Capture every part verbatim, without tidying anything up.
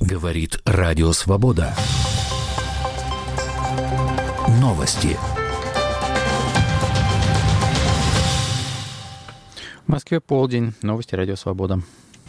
Говорит Радио Свобода. Новости. В Москве полдень. Новости Радио Свобода.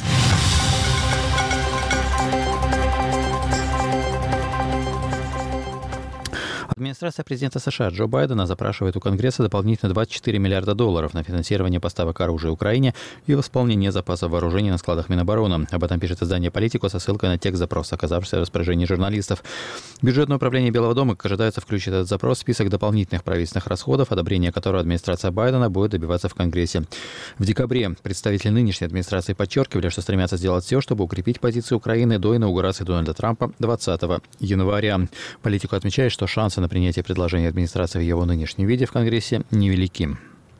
Администрация президента США Джо Байдена запрашивает у Конгресса дополнительно двадцать четыре миллиарда долларов на финансирование поставок оружия Украине и восполнение запасов вооружений на складах Минобороны. Об этом пишет издание «Политико» со ссылкой на текст запроса, оказавшийся в распоряжении журналистов. Бюджетное управление Белого дома, как ожидается, включит этот запрос в список дополнительных правительственных расходов, одобрения которого администрация Байдена будет добиваться в Конгрессе. В декабре представители нынешней администрации подчеркивали, что стремятся сделать все, чтобы укрепить позицию Украины до инаугурации Дональда Трампа двадцатого января. «Политико» отмечает, что шансы на принятие предложения администрации в его нынешнем виде в Конгрессе невелики.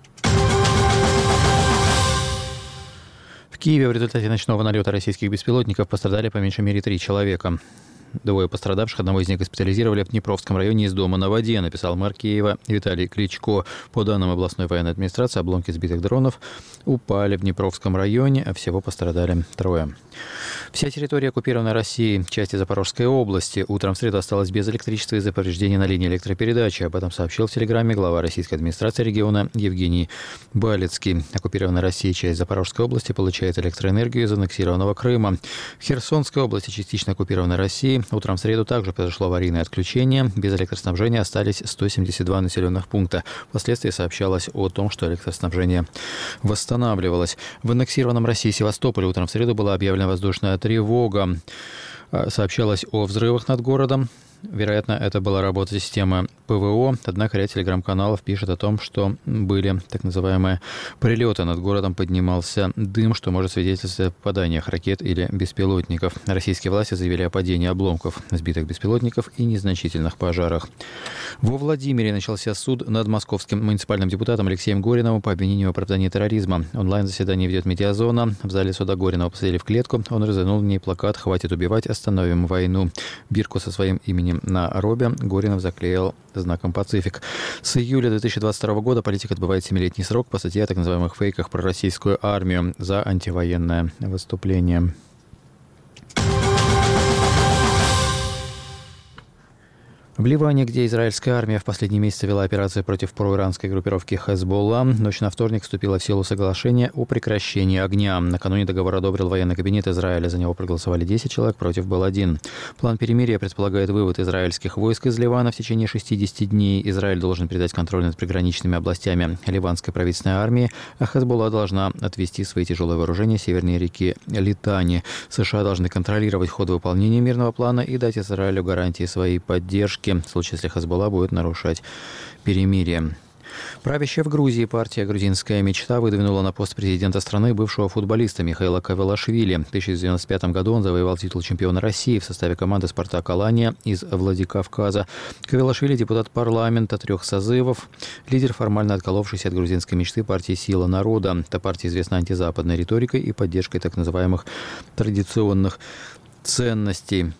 В Киеве в результате ночного налета российских беспилотников пострадали по меньшей мере три человека. Двое пострадавших, одного из них госпитализировали в Днепровском районе из дома на воде, написал мэр Киева Виталий Кличко. По данным областной военной администрации, обломки сбитых дронов упали в Днепровском районе, а всего пострадали трое. Вся территория оккупированной России, части Запорожской области, утром в среду осталась без электричества из-за повреждений на линии электропередачи. Об этом сообщил в Телеграме глава российской администрации региона Евгений Балицкий. Оккупированная Россия, часть Запорожской области, получает электроэнергию из аннексированного Крыма. В Херсонской области, частично оккупированной России, утром в среду также произошло аварийное отключение. Без электроснабжения остались сто семьдесят два населенных пункта. Впоследствии сообщалось о том, что электроснабжение восстанавливалось. В аннексированном России Севастополе утром в среду была объявлена воздушная тревога. Сообщалось о взрывах над городом. Вероятно, это была работа системы ПВО, однако ряд телеграм-каналов пишет о том, что были так называемые прилеты. Над городом поднимался дым, что может свидетельствовать о попаданиях ракет или беспилотников. Российские власти заявили о падении обломков сбитых беспилотников и незначительных пожарах. Во Владимире начался суд над московским муниципальным депутатом Алексеем Гориновым по обвинению в оправдании терроризма. Онлайн-заседание ведет медиазона. В зале суда Горинова посадили в клетку. Он развернул в ней плакат «Хватит убивать, остановим войну». Бирку со своим именем на робе Горинов заклеил знаком «Пацифик». С июля две тысячи двадцать второго года политик отбывает семилетний срок по статье о так называемых фейках про российскую армию за антивоенное выступление. В Ливане, где израильская армия в последние месяцы вела операции против проиранской группировки Хезболла, ночь на вторник вступило в силу соглашение о прекращении огня. Накануне договор одобрил военный кабинет Израиля. За него проголосовали десять человек, против был один. План перемирия предполагает вывод израильских войск из Ливана в течение шестидесяти дней. Израиль должен передать контроль над приграничными областями ливанской правительственной армии, а Хезболла должна отвести свои тяжелые вооружения севернее реки Литани. США должны контролировать ход выполнения мирного плана и дать Израилю гарантии своей поддержки в случае, если Хезболла будет нарушать перемирие. Правящая в Грузии партия «Грузинская мечта» выдвинула на пост президента страны бывшего футболиста Михаила Кавелашвили. В тысяча девятьсот девяносто пятом году он завоевал титул чемпиона России в составе команды «Спартак Алания» из Владикавказа. Кавелашвили – депутат парламента трех созывов, лидер, формально отколовшийся от грузинской мечты партии «Сила народа». Эта партия известна антизападной риторикой и поддержкой так называемых традиционных ценностей.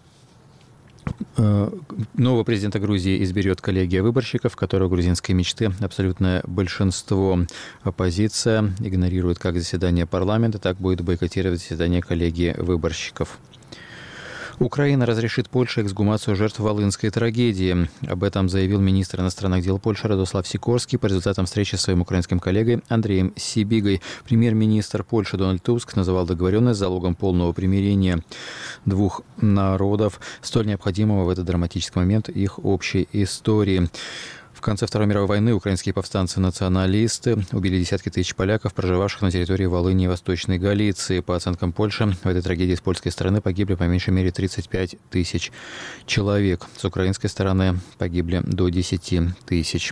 Нового президента Грузии изберет коллегия выборщиков, в которой у грузинской мечты абсолютное большинство. Оппозиция игнорирует как заседание парламента, так будет бойкотировать заседание коллегии выборщиков. Украина разрешит Польше эксгумацию жертв Волынской трагедии. Об этом заявил министр иностранных дел Польши Радослав Сикорский по результатам встречи с своим украинским коллегой Андреем Сибигой. Премьер-министр Польши Дональд Туск называл договоренность залогом полного примирения двух народов, столь необходимого в этот драматический момент их общей истории. В конце Второй мировой войны украинские повстанцы-националисты убили десятки тысяч поляков, проживавших на территории Волыни и Восточной Галиции. По оценкам Польши, в этой трагедии с польской стороны погибли по меньшей мере тридцать пять тысяч человек. С украинской стороны погибли до десяти тысяч.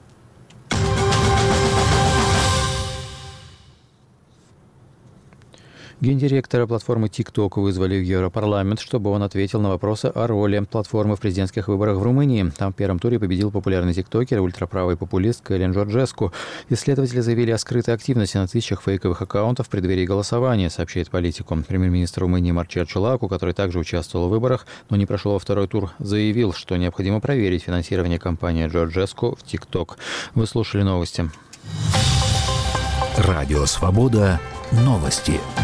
Гендиректора платформы TikTok вызвали в Европарламент, чтобы он ответил на вопросы о роли платформы в президентских выборах в Румынии. Там в первом туре победил популярный тиктокер и ультраправый популист Кэлен Джорджеску. Исследователи заявили о скрытой активности на тысячах фейковых аккаунтов в преддверии голосования, сообщает «Политику». Премьер-министр Румынии Марчел Чулаку, который также участвовал в выборах, но не прошел во второй тур, заявил, что необходимо проверить финансирование кампании Джорджеску в TikTok. Вы слушали новости. Радио Свобода. Новости.